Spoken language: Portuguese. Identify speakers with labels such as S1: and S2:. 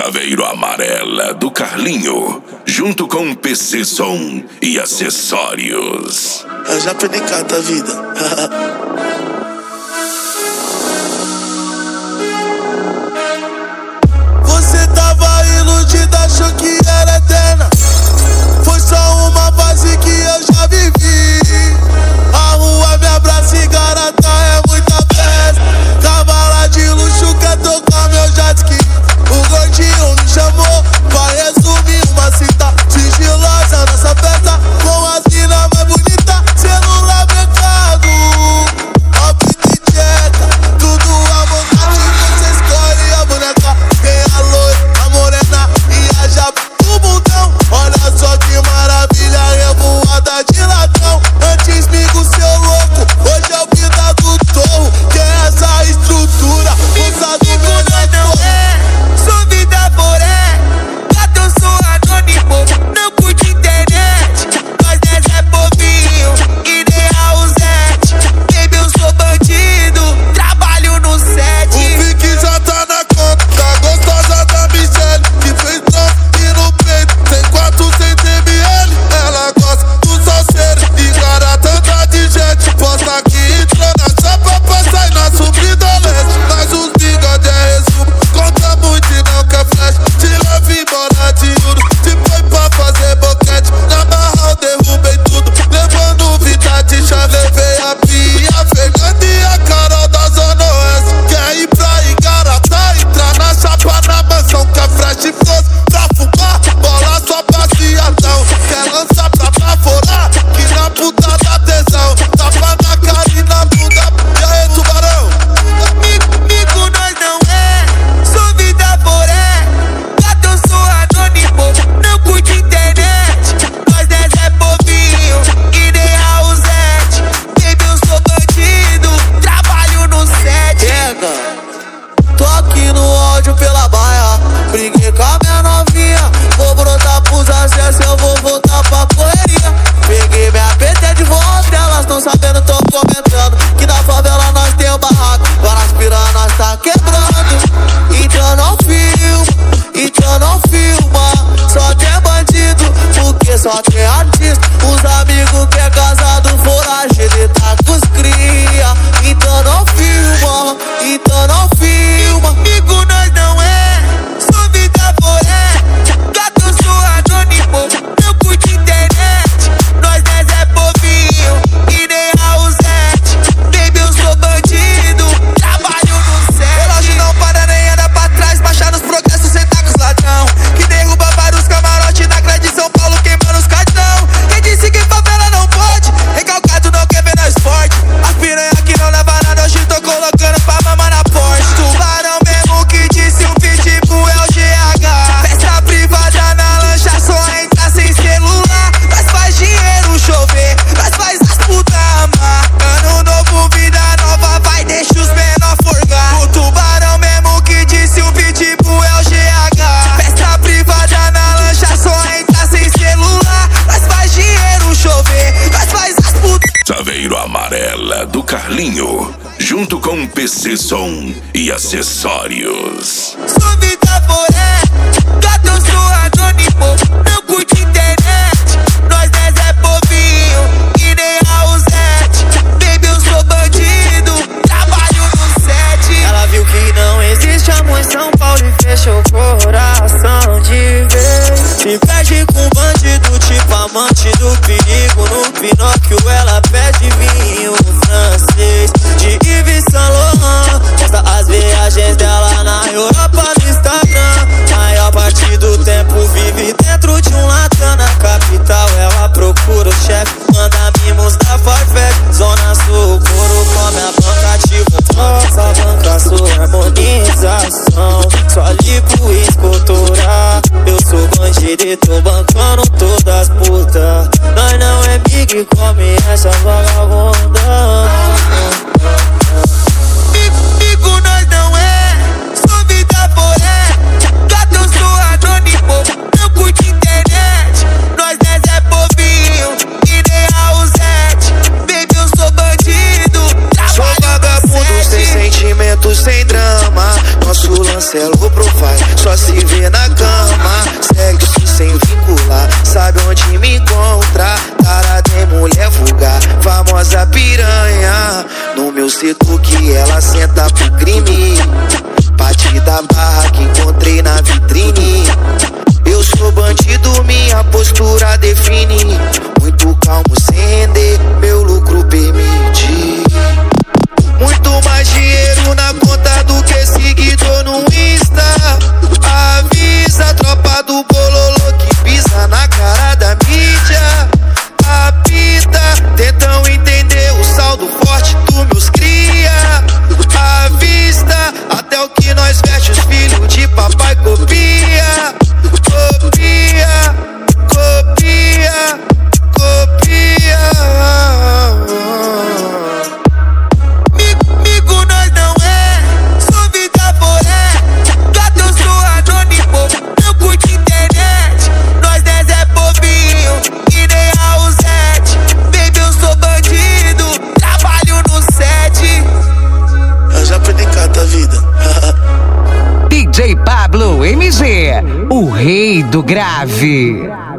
S1: Saveiro Amarela do Carlinho, junto com PC Som e acessórios.
S2: Eu já perdi cada vida. Você tava iludida, achou que era eterna. Foi só uma fase que eu já vivi. A rua me abraça e garanta, é muita festa. Cavala de luxo quer tocar meu jet ski. O gordinho me chamou pra resumir uma cita sigilosa nessa festa, com as mina mais bonita, celular mercado, óbvio de tcheca, tudo à vontade, você escolhe a boneca. Tem a loira, a morena e a japa do bundão. Olha só que maravilha, revoada de ladrão. Antes migo seu louco, hoje é o vida do torro. Que é essa estrutura, força do meu neto.
S3: Sou vida poré, gato eu sou anônimo, não curte internet. Nós é povinho e nem Raulzete. Baby eu sou bandido, trabalho no set.
S2: O Vicky já tá na conta, gostosa da Michelle, que fez drop e no peito tem 400 ml. Ela gosta do salseiro e garanta tá de gente. Posta que entrou na chapa pra sair na subida leste. Mas os bigode é resumo, conta muito e não quer flash. Te leva embora de Uno, te põe pra fazer boquete. Na barra eu derrubei tudo, levando vida de chave. Levei a Pia, Fernanda e a Carol da Zona Oeste. Quer ir pra Igarapá, entrar na chapa na mansão. Quer fresh e froze pra fumar, bola só passeadão. Quer lançar pra baforar, que na puta dá tesão. Tapa na cara e na bunda, e aí tubarão?
S3: Mico nós não é, sou vida poré, gato eu sou anônimo, não curte internet. Nós é povinho e nem Raulzete. Baby eu sou bandido, trabalho no set.
S2: Tô aqui no áudio pela baia, briguei com a minha novinha. Vou brotar pros acessos, eu vou voltar pra correria. Peguei minha PT de volta, elas tão sabendo, tô comentando que na favela nós tem o barraco, agora as piranhas nós tá quebrando. Então não filma, só tem bandido, porque só tem artista. Os amigos que é casado, foragido e tá com os cria. Então não filma.
S3: Mico nós não é, sou vida poré, gato eu sou anônimo, não curte internet. Nós é povinho e nem Raulzete. Baby eu sou bandido, trabalho no set.
S2: Relógio não para nem anda pra trás, baixar nos progressos, sentar com os ladrão, que derruba vários camarotes na grade de São Paulo, queimando os cartão. Quem disse que favela não pode, recalcado não quer ver nós forte. As piranha que não leva nada, hoje tô colocando pra mamar na Porsche. Tubarão mesmo que disse um pitbull é o GH. Festa privada na lancha, só entra sem celular. Nós faz dinheiro chover, nós faz as putas amar. Ano novo, vida nova, vai deixa os menor forgar. O tubarão mesmo que disse um pitbull é o GH. Festa privada na lancha, só entra sem celular. Nós faz dinheiro chover, nós faz as putas.
S1: Saveiro Amarela do Carlinho, junto com PC Som e acessórios.
S3: Sou vida poré, gato eu sou anônimo, não curte internet. Nós é povinho e nem Raulzete. Baby eu sou bandido, trabalho no set.
S2: Ela viu que não existe amor em São Paulo e fechou o coração de vez. Se perde com bandido, tipo amante do perigo. No Pinóquio ela pede vinho francês de Yves Saint Laurent. Posta as viagens dela na Europa no Instagram. Maior parte do tempo vive dentro de um latão. Na capital ela procura o chefe, manda mimos da Farfetch. Zona Sul, couro come a banca, tipo nossa banca, sua harmonização. Só lipo e escultura, eu sou bandido e tô bancando todas as putas. Nós não é big, come essa vagabunda.
S3: Mico nós não é, sou vida poré, gato eu sou anônimo, não curte internet. Nós é povinho e nem Raulzete. Baby eu sou bandido,
S2: Sou vagabundo sem sentimento, sem drama. Nosso lance é low profile, só se vê na
S3: da barra que encontrei na vitrine. Eu sou bandido, minha postura define. Muito calmo sem render, meu lucro permite. Muito mais dinheiro na conta do que seguidor no Insta. Avisa a tropa do bololô que pisa na cara da mídia. Apita, tentam entender o saldo forte dos meus cria. À vista, até o que nós veste os filhos de papai copia. Copia, copia, copia. Migo nós não é, sou vida poré. Gato eu sou anônimo, não curte internet. Nós é Zé Bobinho, que nem Raul Zete. Baby eu sou bandido, trabalho no set.
S2: Eu já perdi cada vida.
S4: DJ Pablo MG, o rei do grave.